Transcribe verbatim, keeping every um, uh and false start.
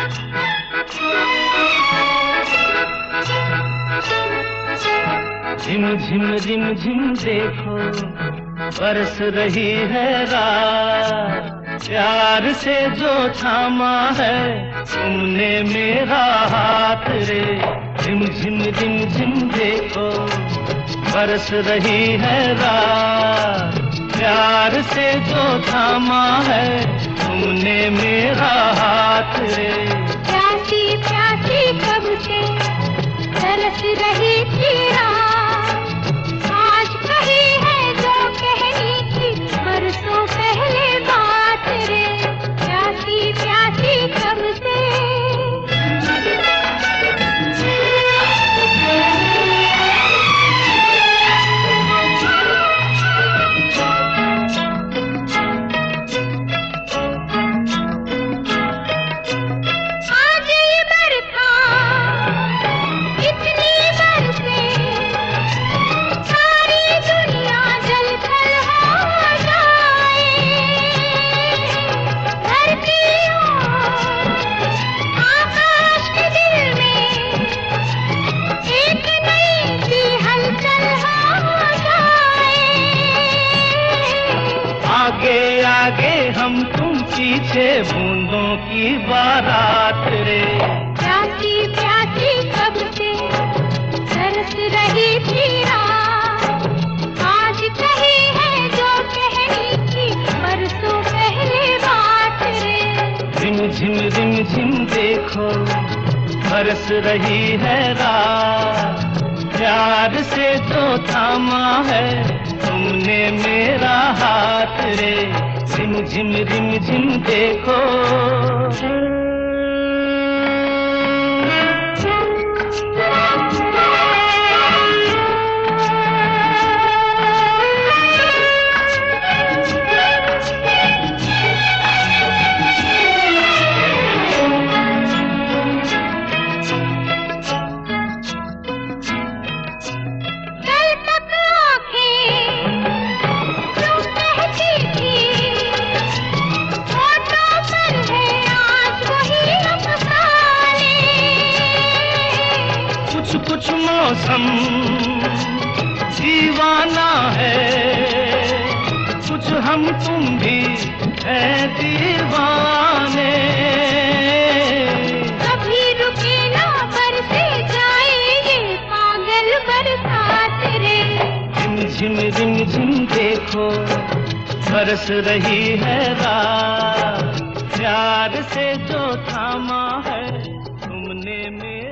झिम झिम रिम झिम देखो बरस रही है रात, प्यार से जो थामा है तुमने मेरा हाथ रे। झिम झिम रिम झिम देखो बरस रही है रात, प्यार से जो थामा है तुमने मेरा हाथ रे। प्यासी प्यासी कब से तरस रही थी रात, आज कही है जो कहनी थी बरसों पहले बात रे। प्यासी प्यासी कब से आगे आगे हम तुम पीछे बूंदों की बारात रे। प्यासी प्यासी कब से तरस रही थी रात, आज कही है जो कहनी थी बरसों पहले बात रे। झिम झिम रिम झिम देखो बरस रही है रात, प्यार से जो थामा है तुमने मेरा हाथ रे। झिम झिम रिम झिम देखो कुछ मौसम दीवाना है, कुछ हम तुम भी हैं दीवाने। कभी रुके ना बरसे जाए ये पागल बरसात रे। झिम झिम रिम झिम देखो बरस रही है रात, प्यार से जो थामा है तुमने मेरा